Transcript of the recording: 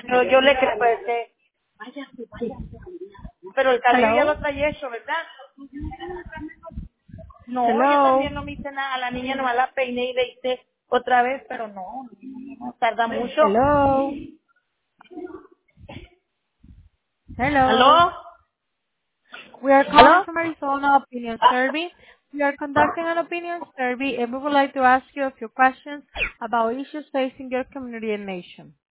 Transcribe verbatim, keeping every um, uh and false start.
Yo, yo le creo, pues, que, váyase, váyase. Pero el cabello ya Hello. lo trae hecho, ¿verdad? No, yo Hello. también no me hice nada. A la niña nomás la peiné y le hice otra vez, pero no, no tarda mucho. Hello. Hello. ¿Aló? We are calling ¿Aló? from Arizona Opinion Survey. We are conducting an opinion survey and we would like to ask you a few questions about issues facing your community and nation.